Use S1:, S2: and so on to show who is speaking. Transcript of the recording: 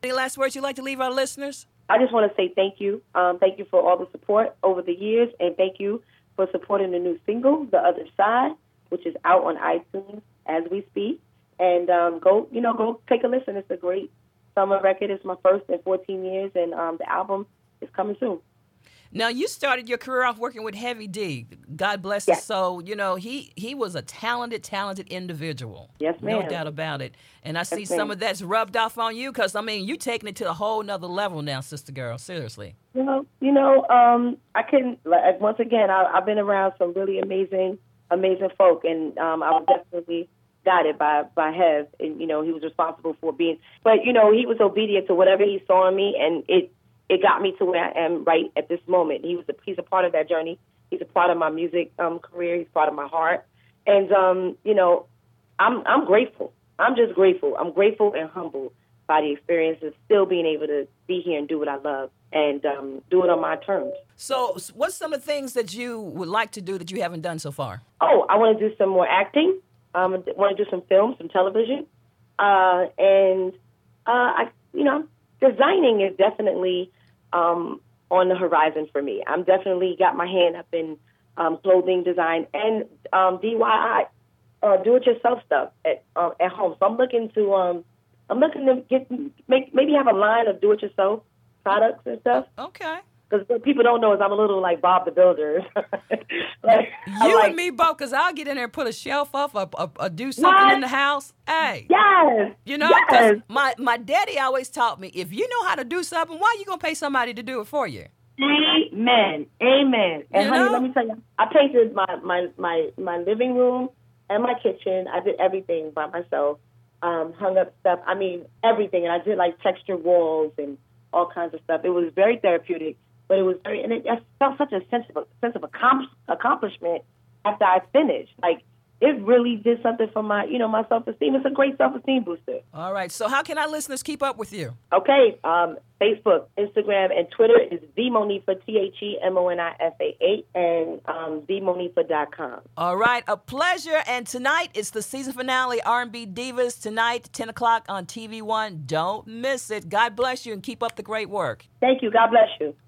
S1: Any last words you'd like to leave our listeners?
S2: I just want to say thank you. Thank you for all the support over the years, and thank you for supporting the new single, The Other Side, which is out on iTunes as we speak. And go take a listen. It's a great summer record. It's my first in 14 years, and the album is coming soon.
S1: Now, you started your career off working with Heavy D. God bless his soul. You know, he was a talented individual.
S2: Yes, ma'am.
S1: No doubt about it. And I see some of that's rubbed off on you because, I mean, you're taking it to a whole nother level now, sister girl. Seriously.
S2: I couldn't, once again, I've been around some really amazing folk, and I was definitely guided by Hev, and, he was responsible for being, but, he was obedient to whatever he saw in me, and it got me to where I am right at this moment. He's a part of that journey. He's a part of my music career. He's part of my heart. And, I'm grateful. I'm just grateful. I'm grateful and humbled by the experience of still being able to be here and do what I love and do it on my terms.
S1: So what's some of the things that you would like to do that you haven't done so far?
S2: Oh, I want to do some more acting. I want to do some film, some television. Designing is definitely on the horizon for me. I'm definitely got my hand up in clothing design and DIY, do-it-yourself stuff at home. So I'm looking to maybe have a line of do-it-yourself products and stuff.
S1: Okay.
S2: Because what people don't know is I'm a little like Bob the Builder.
S1: And me both, because I'll get in there and put a shelf up or do something in the house. Hey.
S2: Yes.
S1: Because my daddy always taught me, if you know how to do something, why are you going to pay somebody to do it for you?
S2: Amen. And honey, let me tell you, I painted my living room and my kitchen. I did everything by myself. Hung up stuff. I mean, everything. And I did like textured walls and all kinds of stuff. It was very therapeutic. But it was I felt such a sense of accomplishment after I finished. Like, it really did something for my self-esteem. It's a great self-esteem booster.
S1: All right. So how can our listeners keep up with you?
S2: Okay. Facebook, Instagram, and Twitter is TheMonifa, TheMonifa8, and TheMonifa.com.
S1: All right. A pleasure. And tonight, it's the season finale, R&B Divas, tonight, 10 o'clock on TV1. Don't miss it. God bless you and keep up the great work.
S2: Thank you. God bless you.